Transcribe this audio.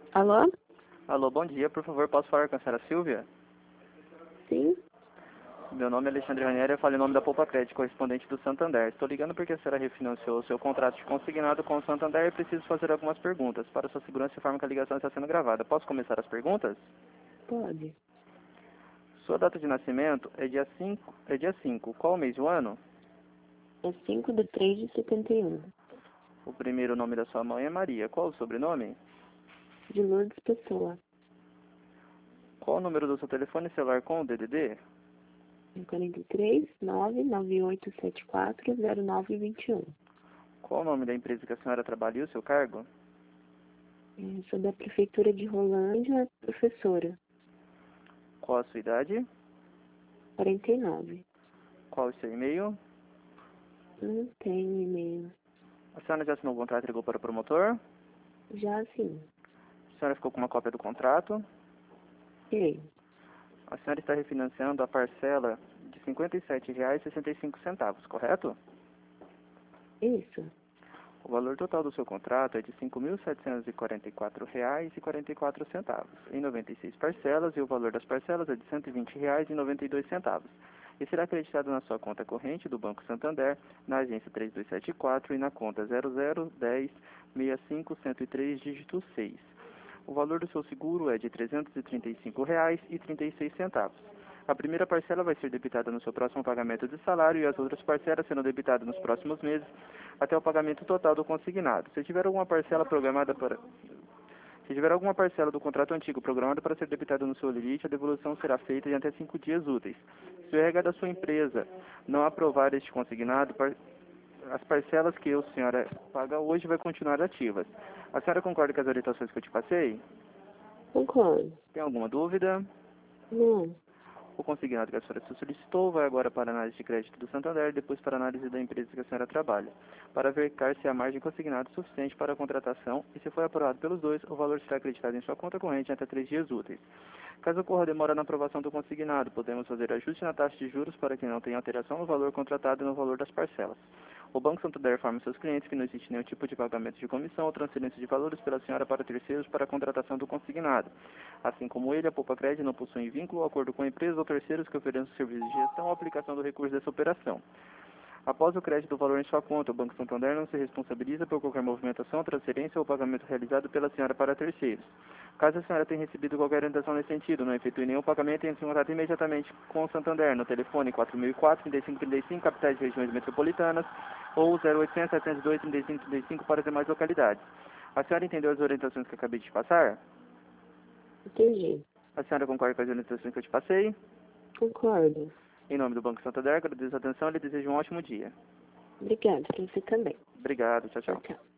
Alô? Alô, bom dia. Por favor, posso falar com a senhora Silvia? Sim? Meu nome é Alexandre Ranieri, eu falo em nome da Poupa Crédito, correspondente do Santander. Estou ligando porque a senhora refinanciou o seu contrato de consignado com o Santander e preciso fazer algumas perguntas. Para sua segurança, informo que a ligação está sendo gravada. Posso começar as perguntas? Pode. Sua data de nascimento é dia 5. Qual o mês do ano? É 5/3/71. O primeiro nome da sua mãe é Maria. Qual o sobrenome? De Lourdes Pessoa. Qual o número do seu telefone celular com o DDD? É 43 998740921. Qual o nome da empresa que a senhora trabalha e o seu cargo? Sou da Prefeitura de Rolândia, professora. Qual a sua idade? 49. Qual o seu e-mail? Não tenho e-mail. A senhora já assinou o contrato e ligou para o promotor? Já sim. A senhora ficou com uma cópia do contrato? Ei, A senhora está refinanciando a parcela de R$ 57,65, correto? isso. O valor total do seu contrato é de R$ 5.744,44, em 96 parcelas, e o valor das parcelas é de R$ 120,92. E será acreditado na sua conta corrente do Banco Santander, na agência 3274 e na conta 0010-65103, dígito 6. O valor do seu seguro é de R$ 335,36. A primeira parcela vai ser debitada no seu próximo pagamento de salário e as outras parcelas serão debitadas nos próximos meses até o pagamento total do consignado. Se tiver alguma parcela do contrato antigo programada para ser debitada no seu limite, a devolução será feita em até 5 dias úteis. Se o RH da sua empresa não aprovar este consignado, as parcelas que a senhora paga hoje vai continuar ativas. A senhora concorda com as orientações que eu te passei? Concordo. Tem alguma dúvida? Não. O consignado que a senhora solicitou vai agora para a análise de crédito do Santander e depois para a análise da empresa que a senhora trabalha, para verificar se a margem consignada é suficiente para a contratação e, se for aprovado pelos dois, o valor será acreditado em sua conta corrente em até 3 dias úteis. Caso ocorra demora na aprovação do consignado, podemos fazer ajuste na taxa de juros para que não tenha alteração no valor contratado e no valor das parcelas. O Banco Santander informa seus clientes que não existe nenhum tipo de pagamento de comissão ou transferência de valores pela senhora para terceiros para a contratação do consignado. Assim como ele, a Poupa Crédito não possui vínculo ou acordo com a empresa ou terceiros que ofereçam serviços de gestão ou aplicação do recurso dessa operação. Após o crédito do valor em sua conta, o Banco Santander não se responsabiliza por qualquer movimentação, transferência ou pagamento realizado pela senhora para terceiros. Caso a senhora tenha recebido qualquer orientação nesse sentido, não efetue nenhum pagamento, entre em contato imediatamente com o Santander no telefone 4004-3535, capitais e regiões metropolitanas, ou 0800-702-3535 para as demais localidades. A senhora entendeu as orientações que eu acabei de te passar? Entendi. A senhora concorda com as orientações que eu te passei? Concordo. Em nome do Banco Santander, agradeço a atenção e lhe desejo um ótimo dia. Obrigada. Pra você também. Obrigado, tchau, Tchau, tchau. tchau.